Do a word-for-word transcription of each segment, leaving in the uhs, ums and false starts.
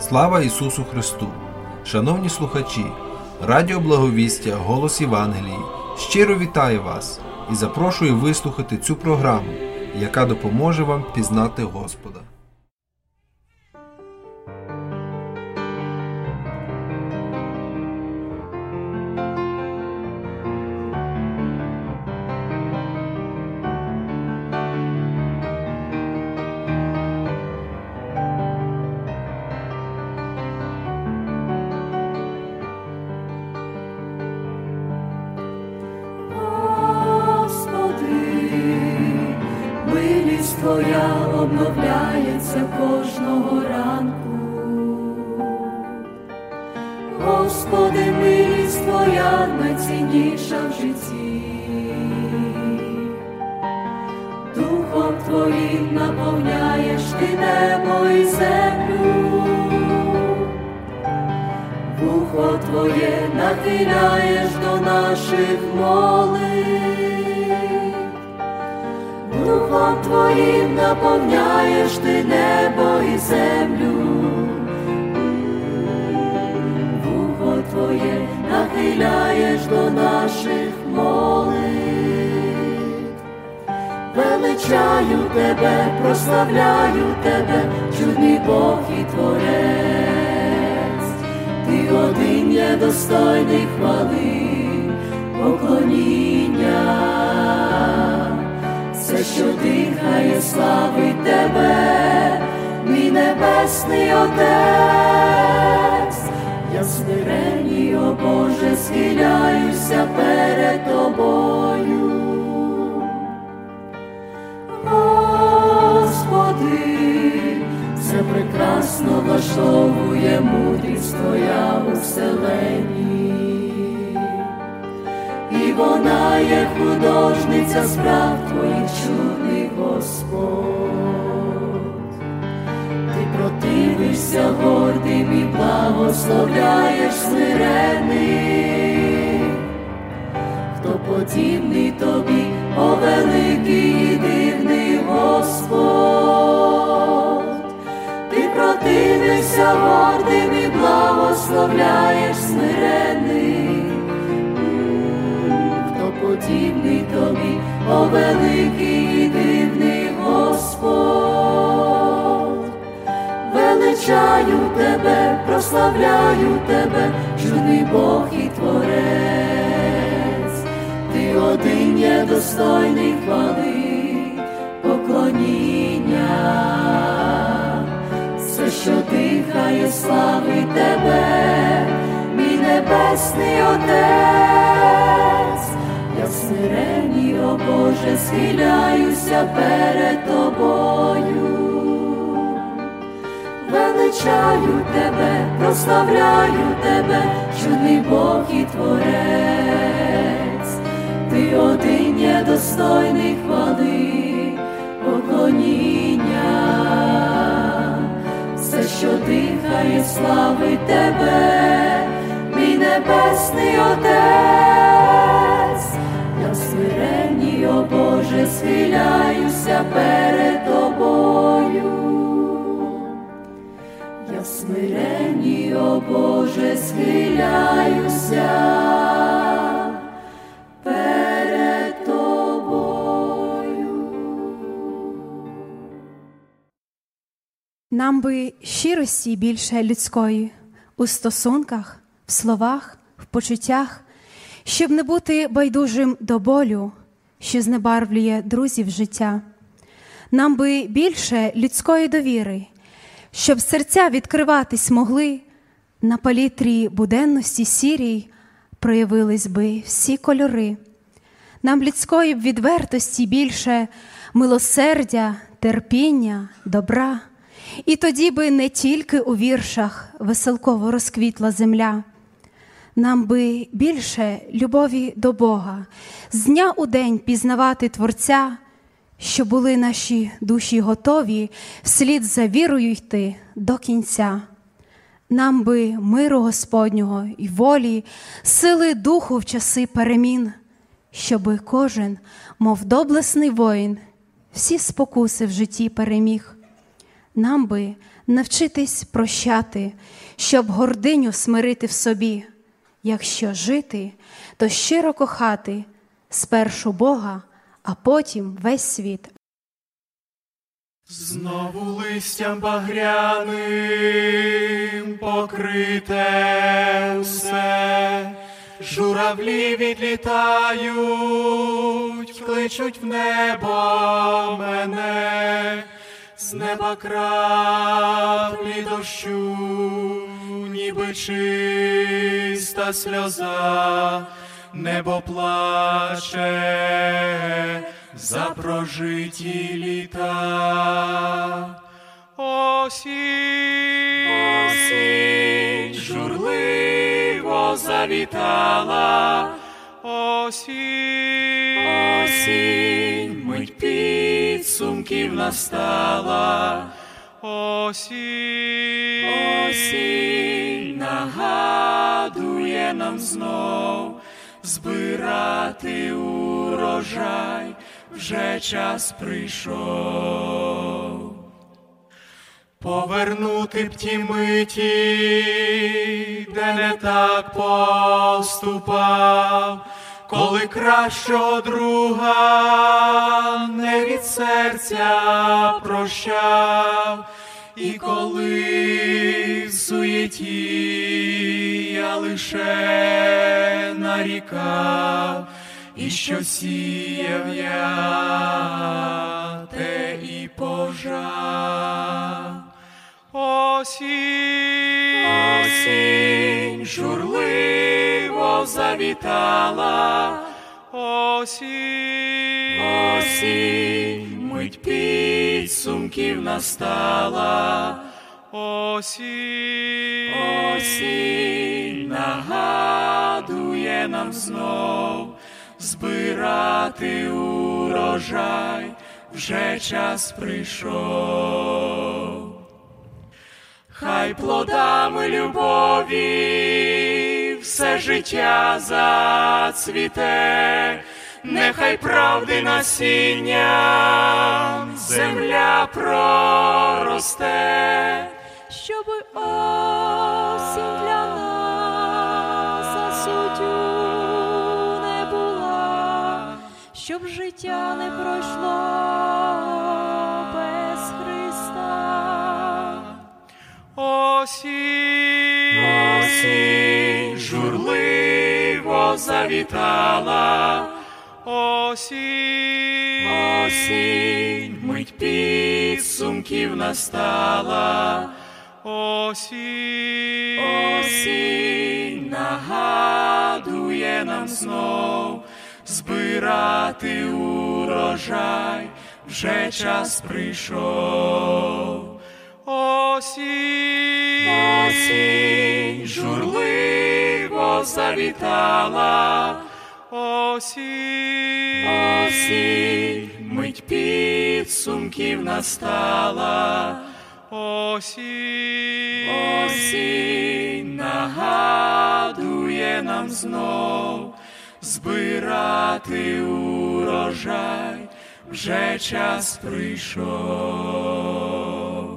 Слава Ісусу Христу! Шановні слухачі, Радіо Благовістя «Голос Євангелії» щиро вітає вас і запрошую вислухати цю програму, яка допоможе вам пізнати Господа. Твоя обновляється кожного ранку. Господи, милість Твоя найцінніша в житті. Духом Твоїм наповняєш Ти небо і землю. Вухо Твоє нахиляєш до наших молитв. Духом Твоїм наповняєш Ти небо і землю. Вухо Твоє нахиляєш до наших молитв. Величаю Тебе, прославляю Тебе, чудний Бог і Творець. Ти один є достойний хвали, поклоніння. Все, що дихає, славить Тебе, мій небесний Отець. Я смиренний, о Боже, схиляюся перед Тобою. Господи, все прекрасно влаштовує мудрість Твоя у вселенні. І вона є художниця справ Твоїх чудних, Господь. Ти противишся гордим і благословляєш смирених. Хто подібний Тобі, о великий і дивний Господь. Ти противишся гордим і благословляєш смирених. Подібний Тобі, о великий і дивний Господь. Величаю Тебе, прославляю Тебе, чудний Бог і Творець. Ти один є достойний хвали, поклоніння. Все, що дихає, славить Тебе, мій небесний Отець. Я смиренний, о Боже, схиляюся перед Тобою. Величаю Тебе, прославляю Тебе, чудний Бог і Творець. Ти один є достойний хвали, поклоніння. Все, що дихає, славить Тебе, мій небесний Отець. Я смиренний, о Боже, схиляюся перед Тобою. Я смиренний, о Боже, схиляюся перед Тобою. Нам би щирості більше людської у стосунках, в словах, в почуттях, щоб не бути байдужим до болю, що знебарвлює друзів життя. Нам би більше людської довіри, щоб серця відкриватись могли, на палітрі буденності сірій проявились би всі кольори. Нам людської б відвертості більше, милосердя, терпіння, добра. І тоді би не тільки у віршах веселково розквітла земля. Нам би більше любові до Бога, з дня у день пізнавати Творця, щоб були наші душі готові вслід за вірою йти до кінця. Нам би миру Господнього і волі, сили духу в часи перемін, щоби кожен, мов доблесний воїн, всі спокуси в житті переміг. Нам би навчитись прощати, щоб гординю смирити в собі. Якщо жити, то щиро кохати спершу Бога, а потім весь світ. Знову листям багряним покрите все, журавлі відлітають, кличуть в небо мене, з неба краплі дощу, ніби чиста сльоза, небо плаче за прожиті літа. Осінь, осінь журливо завітала, осінь, осінь мить підсумків настала, осінь, осінь нагадує нам знов збирати урожай, вже час прийшов. Повернути б ті миті, де не так поступав, коли кращого друга не від серця прощав, і коли в суєті я лише нарікав, і що сіяв я, те і пожав. Осінь, осінь журливо завітала, осінь, осінь мить підсумків настала, осінь, осінь нагадує нам знов збирати урожай, вже час прийшов. Хай плодами любові все життя зацвіте, нехай правди насінням земля проросте, щоби осінь для нас засуддю не була, щоб життя не пройшло без Христа. Осінь, осінь журливо завітала, осінь, осінь мить підсумків настала, осінь, осінь нагадує нам знов збирати урожай, вже час прийшов. Осінь, осінь журливо завітала, осінь, осінь мить підсумків настала, осінь, осінь нагадує нам знов збирати урожай, вже час прийшов.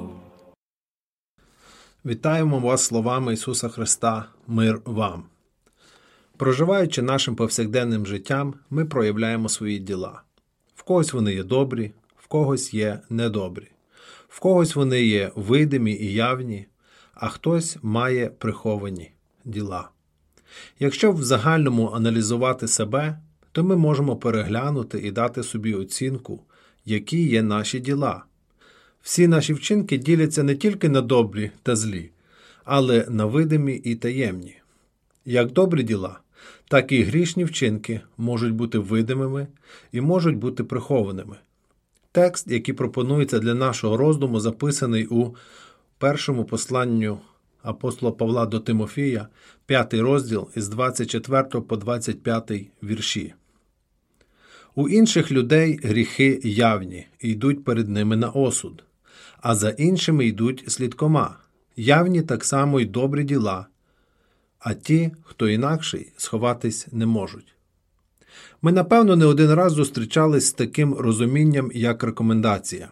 Вітаємо вас словами Ісуса Христа «Мир вам». Проживаючи нашим повсякденним життям, ми проявляємо свої діла. В когось вони є добрі, в когось є недобрі. В когось вони є видимі і явні, а хтось має приховані діла. Якщо в загальному аналізувати себе, то ми можемо переглянути і дати собі оцінку, які є наші діла. Всі наші вчинки діляться не тільки на добрі та злі, але на видимі і таємні. Як добрі діла, так і грішні вчинки можуть бути видимими і можуть бути прихованими. Текст, який пропонується для нашого роздуму, записаний у першому посланню апостола Павла до Тимофія, п'ятий розділ із двадцять четвертого по двадцять п'ятий вірші. У інших людей гріхи явні і йдуть перед ними на осуд, а за іншими йдуть слідкома. Явні так само й добрі діла, а ті, хто інакший, сховатись не можуть. Ми, напевно, не один раз зустрічались з таким розумінням, як рекомендація.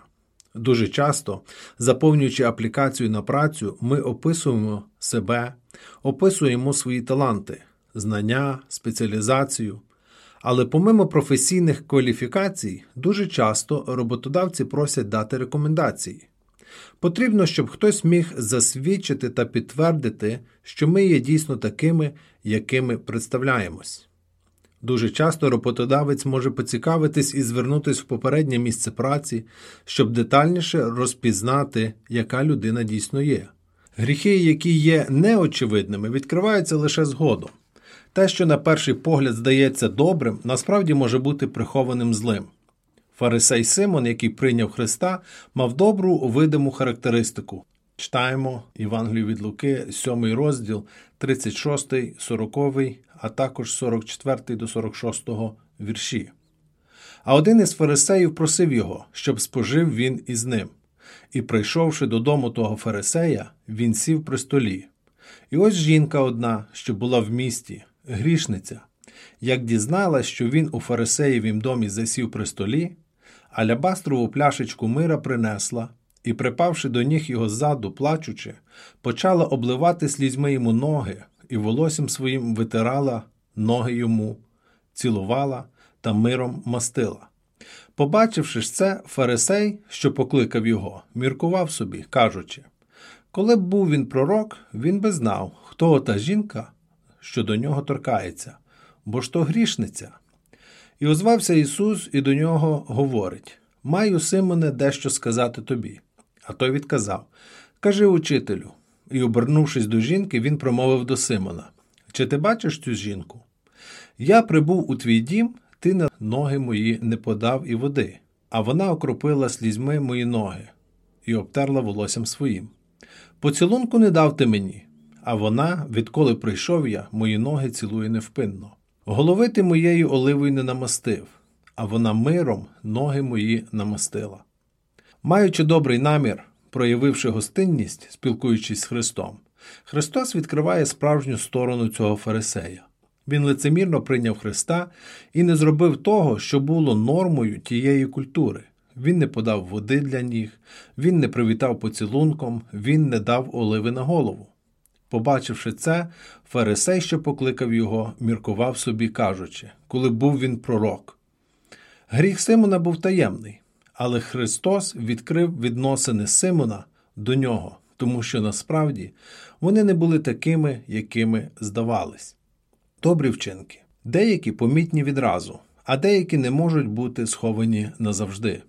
Дуже часто, заповнюючи аплікацію на працю, ми описуємо себе, описуємо свої таланти, знання, спеціалізацію. Але помимо професійних кваліфікацій, дуже часто роботодавці просять дати рекомендації. Потрібно, щоб хтось міг засвідчити та підтвердити, що ми є дійсно такими, якими представляємось. Дуже часто роботодавець може поцікавитись і звернутись в попереднє місце праці, щоб детальніше розпізнати, яка людина дійсно є. Гріхи, які є неочевидними, відкриваються лише згодом. Те, що на перший погляд здається добрим, насправді може бути прихованим злим. Фарисей Симон, який прийняв Христа, мав добру видиму характеристику. Читаємо Євангелію від Луки, сьомий розділ, тридцять шостий, сороковий, а також сорок четвертий до сорок шостого вірші. А один із фарисеїв просив його, щоб спожив він із ним. І, прийшовши додому того фарисея, він сів при столі. І ось жінка одна, що була в місті, грішниця, як дізналась, що він у фарисеєвім домі засів при столі, алябастрову пляшечку мира принесла, і, припавши до ніг його ззаду, плачучи, почала обливати слізьми йому ноги, і волоссям своїм витирала ноги йому, цілувала та миром мастила. Побачивши ж це, фарисей, що покликав його, міркував собі, кажучи: коли б був він пророк, він би знав, хто ота жінка, що до нього торкається, бо ж то грішниця. І озвався Ісус і до нього говорить: «Маю, Симоне, дещо сказати тобі». А той відказав: «Кажи, учителю». І, обернувшись до жінки, він промовив до Симона: «Чи ти бачиш цю жінку? Я прибув у твій дім, ти на ноги мої не подав і води, а вона окропила слізьми мої ноги і обтерла волоссям своїм. Поцілунку не дав ти мені, а вона, відколи прийшов я, мої ноги цілує невпинно. Голови ти моєю оливою не намастив, а вона миром ноги мої намастила». Маючи добрий намір, проявивши гостинність, спілкуючись з Христом, Христос відкриває справжню сторону цього фарисея. Він лицемірно прийняв Христа і не зробив того, що було нормою тієї культури. Він не подав води для ніг, він не привітав поцілунком, він не дав оливи на голову. Побачивши це, фарисей, що покликав його, міркував собі, кажучи, коли був він пророк. Гріх Симона був таємний, але Христос відкрив відносини Симона до нього, тому що насправді вони не були такими, якими здавались. Добрі вчинки. Деякі помітні відразу, а деякі не можуть бути сховані назавжди.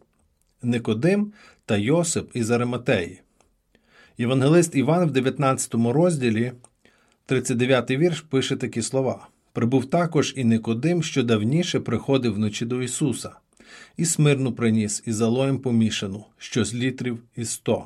Никодим та Йосип із Ариматеї. Євангелист Іван в дев'ятнадцятому розділі, тридцять дев'ятий вірш, пише такі слова. «Прибув також і Никодим, що давніше приходив вночі до Ісуса, і смирну приніс, і залоєм помішану, що з літрів із сто».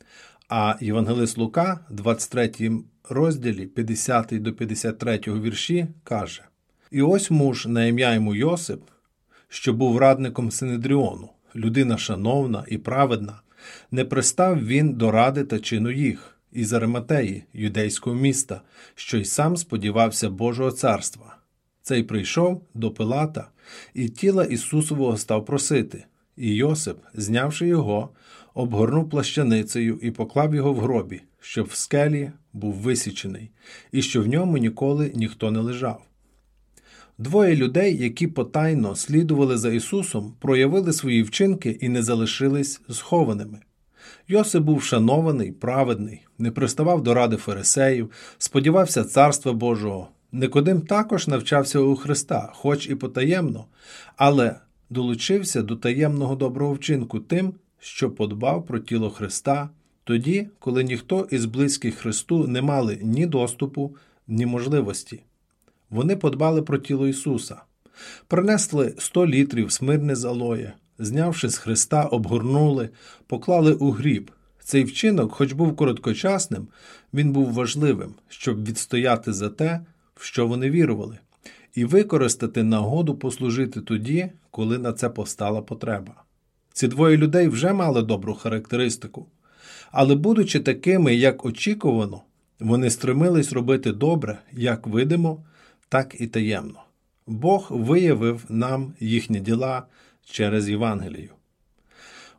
А Євангелист Лука, в двадцять третьому розділі, п'ятдесятий до п'ятдесят третього вірші, каже: «І ось муж на ім'я йому Йосип, що був радником Синедріону, людина шановна і праведна, не пристав він до ради та чину їх, із Ариматеї, юдейського міста, що й сам сподівався Божого царства. Цей прийшов до Пилата, і тіла Ісусового став просити. І Йосип, знявши його, обгорнув плащаницею і поклав його в гробі, щоб в скелі був висічений, і що в ньому ніколи ніхто не лежав». Двоє людей, які потайно слідували за Ісусом, проявили свої вчинки і не залишились схованими. Йосип був шанований, праведний, не приставав до ради фарисеїв, сподівався Царства Божого. Никодим також навчався у Христа, хоч і потаємно, але долучився до таємного доброго вчинку тим, що подбав про тіло Христа, тоді, коли ніхто із близьких Христу не мали ні доступу, ні можливості. Вони подбали про тіло Ісуса. Принесли сто літрів смирне залоє, знявши з Христа, обгорнули, поклали у гріб. Цей вчинок, хоч був короткочасним, він був важливим, щоб відстояти за те, в що вони вірували, і використати нагоду послужити тоді, коли на це постала потреба. Ці двоє людей вже мали добру характеристику, але, будучи такими, як очікувано, вони стремились робити добре, як видимо, так і таємно. Бог виявив нам їхні діла через Євангелію.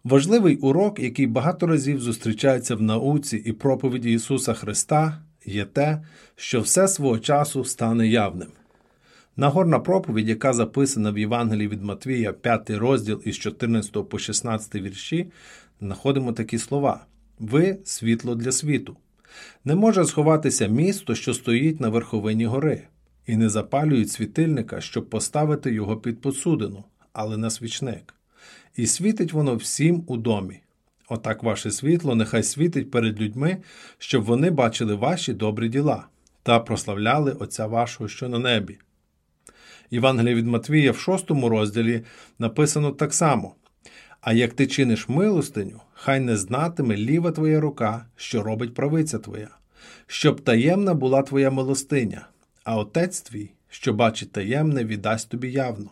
Важливий урок, який багато разів зустрічається в науці і проповіді Ісуса Христа, є те, що все свого часу стане явним. Нагорна проповідь, яка записана в Євангелії від Матвія, п'ятий розділ із чотирнадцятого по шістнадцятий вірші, знаходимо такі слова: «Ви – світло для світу. Не може сховатися місто, що стоїть на верховині гори, і не запалюють світильника, щоб поставити його під посудину, але на свічник. І світить воно всім у домі. Отак ваше світло нехай світить перед людьми, щоб вони бачили ваші добрі діла та прославляли Отця вашого, що на небі». Євангелія від Матвія в шостому розділі написано так само: «А як ти чиниш милостиню, хай не знатиме ліва твоя рука, що робить правиця твоя, щоб таємна була твоя милостиня, а Отець твій, що бачить таємне, віддасть тобі явно».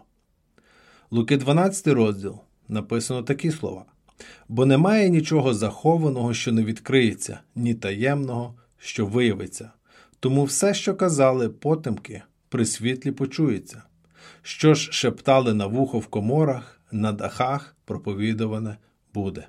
Луки дванадцятий розділ написано такі слова: «Бо немає нічого захованого, що не відкриється, ні таємного, що виявиться. Тому все, що казали потемки, при світлі почується. Що ж шептали на вухо в коморах, на дахах проповідуване буде».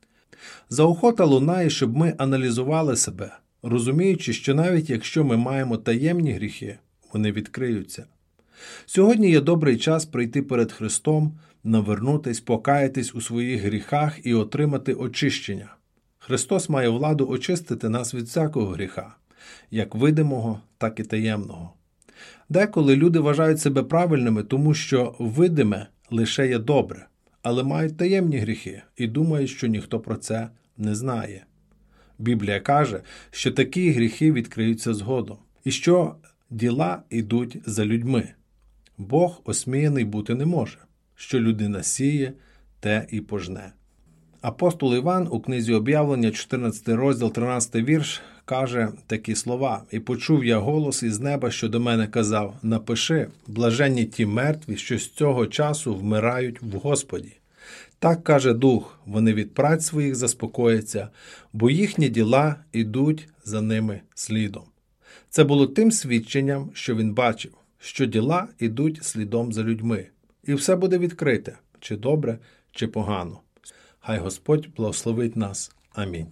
Заохота лунає, щоб ми аналізували себе, розуміючи, що навіть якщо ми маємо таємні гріхи, вони відкриються. Сьогодні є добрий час прийти перед Христом, навернутись, покаятись у своїх гріхах і отримати очищення. Христос має владу очистити нас від всякого гріха, як видимого, так і таємного. Деколи люди вважають себе правильними, тому що видиме лише є добре, але мають таємні гріхи і думають, що ніхто про це не знає. Біблія каже, що такі гріхи відкриються згодом, і що діла йдуть за людьми. Бог осміяний бути не може. Що людина сіє, те і пожне. Апостол Іван у книзі Об'явлення, чотирнадцятий розділ, тринадцятий вірш, каже такі слова: «І почув я голос із неба, що до мене казав: напиши, блаженні ті мертві, що з цього часу вмирають в Господі. Так каже Дух, вони від праць своїх заспокояться, бо їхні діла ідуть за ними слідом». Це було тим свідченням, що він бачив, що діла ідуть слідом за людьми. І все буде відкрите, чи добре, чи погано. Хай Господь благословить нас. Амінь.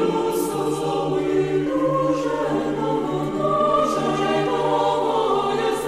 Душе,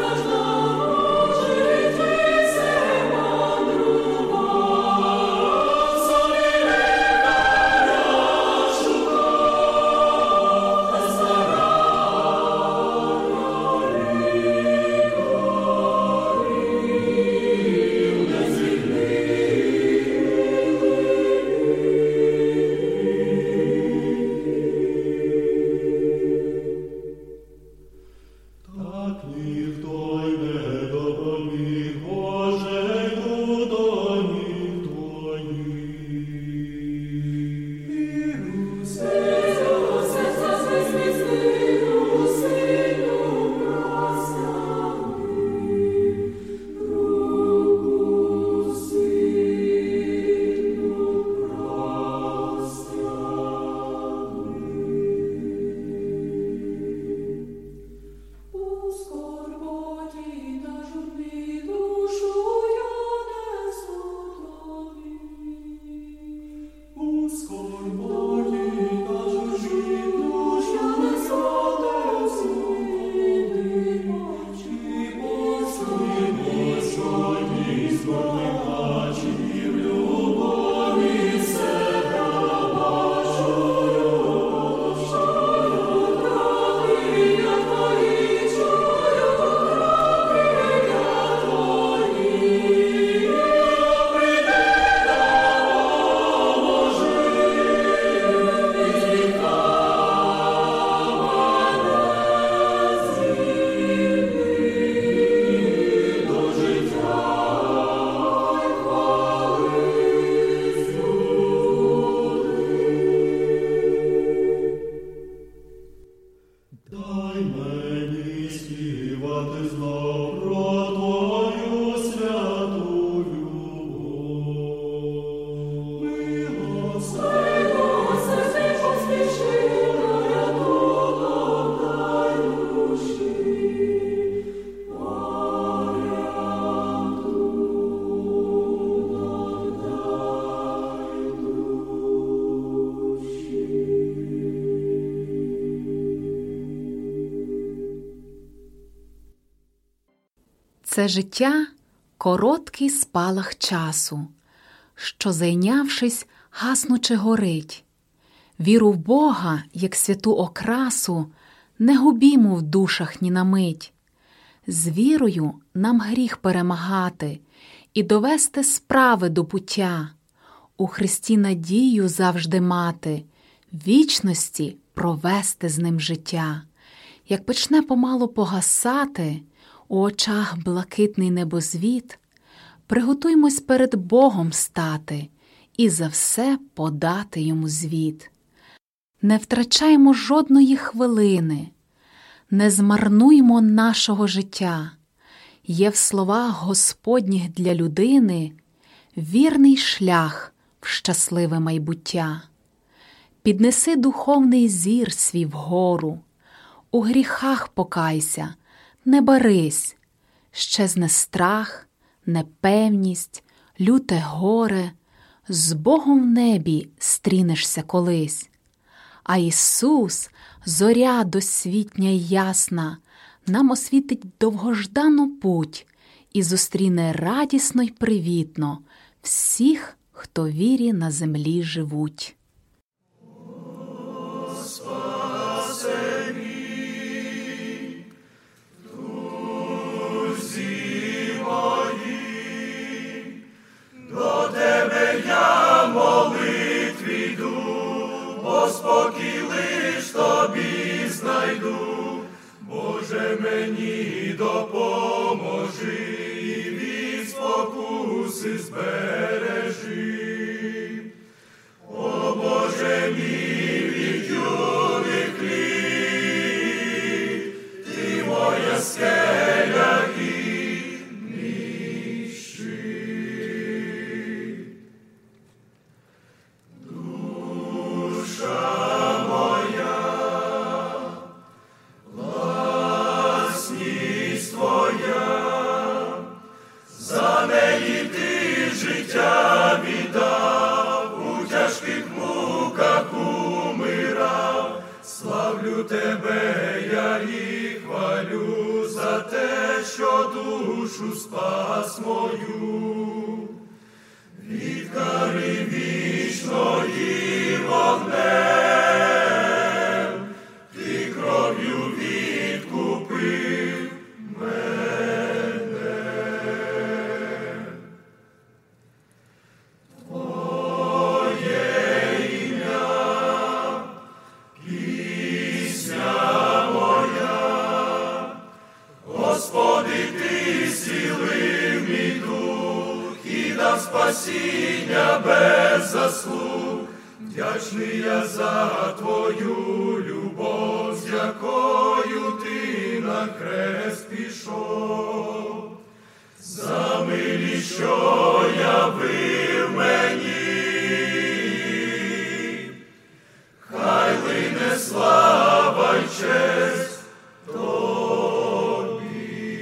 Це життя – короткий спалах часу, що, зайнявшись, гаснуче горить. Віру в Бога, як святу окрасу, не губімо в душах ні на мить. З вірою нам гріх перемагати і довести справи до пуття. У Христі надію завжди мати, вічності провести з ним життя. Як почне помалу погасати у очах блакитний небозвід, приготуймось перед Богом стати і за все подати йому звіт. Не втрачаймо жодної хвилини, не змарнуймо нашого життя. Є в словах Господніх для людини вірний шлях в щасливе майбуття. Піднеси духовний зір свій вгору, у гріхах покайся, не барись, щезне страх, непевність, люте горе, з Богом в небі стрінешся колись. А Ісус, зоря досвітня й ясна, нам освітить довгождану путь і зустріне радісно й привітно всіх, хто вірі на землі живуть. Спокій лиш тобі знайду, Боже, мені допоможи і від спокуси збережи. О Боже мій, від юних літ, ти моя скеля і мій щит. Душа тебе я і хвалю за те, що душу спас мою. Від кари вічної вогнем, ти кров'ю відкупив мене. Твоє ім'я, Господи, ти зцілив мій дух і дав спасіння без заслуг. Вдячний я за твою любов, з якою ти на хрест пішов. За милість, що явив мені, хай лине слава й честь тобі.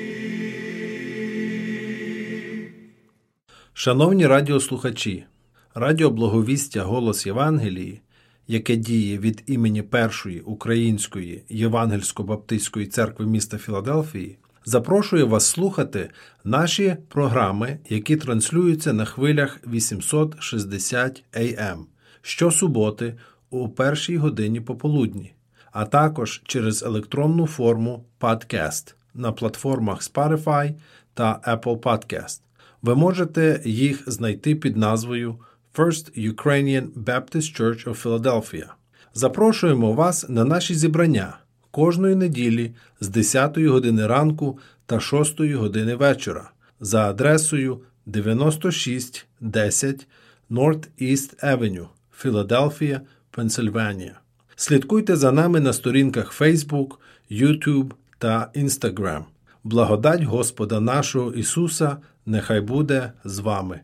Шановні радіослухачі, Радіо Благовістя «Голос Євангелії», яке діє від імені Першої Української Євангельсько-Баптистської церкви міста Філадельфії, запрошує вас слухати наші програми, які транслюються на хвилях вісімсот шістдесят ей ем щосуботи о першій годині пополудні, а також через електронну форму «Подкаст» на платформах Spotify та Apple Podcast. Ви можете їх знайти під назвою First Ukrainian Baptist Church of Philadelphia. Запрошуємо вас на наші зібрання кожної неділі з десятої години ранку та шостої години вечора за адресою дев'яносто шість десять North East Avenue, Філадельфія, Пенсильванія. Слідкуйте за нами на сторінках Facebook, YouTube та Instagram. Благодать Господа нашого Ісуса нехай буде з вами.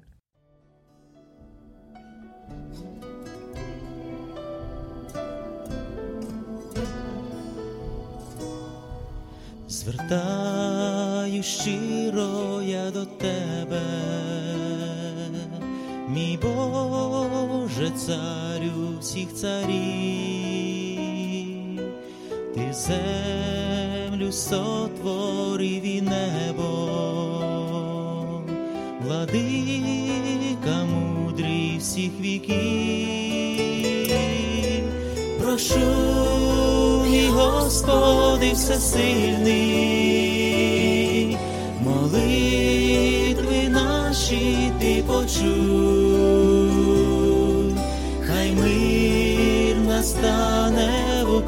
Звертаю щиро я до тебе, мій Боже, царю всіх царів. Ти землю сотворив і небо, владика мудрий всіх віків. Прошу, мій Господи всесильний, молитви наші Ти почуй, хай мир настане в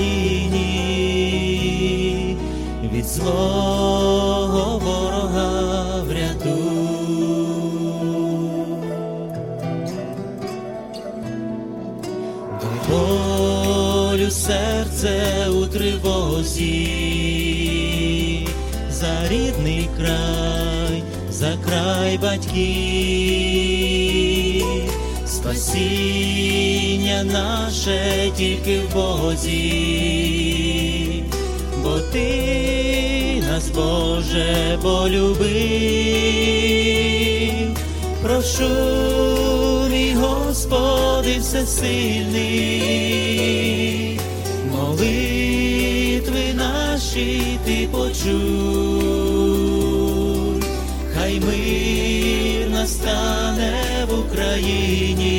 Україні, від злого ворога врятуй. Дай болю серце у тривозі, за рідний край, за край батьків. Спасіння наше тільки в Бозі, бо Ти нас, Боже, полюбив. Прошу, мій Господи всесильний, молитви наші Ти почуй, хай мир настане в Україні,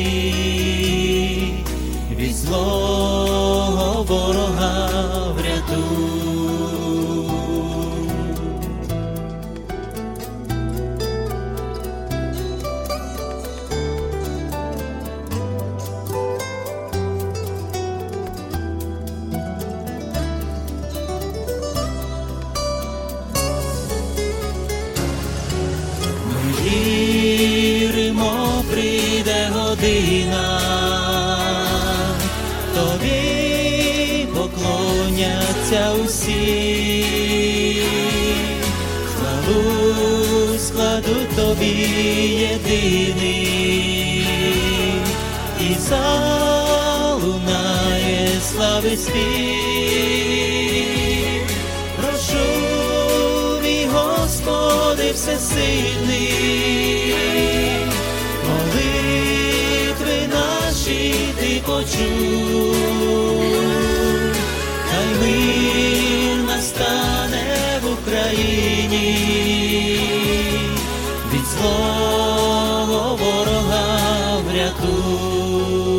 від злого ворога врятуй. Віримо, прийде година, Тобі поклоняться усі, славу складуть Тобі єдиний, і залунає слави спів. Прошу, мій Господи всесильний, молитви наші Ти почуй, хай мир настане в Україні, від злого ворога врятуй.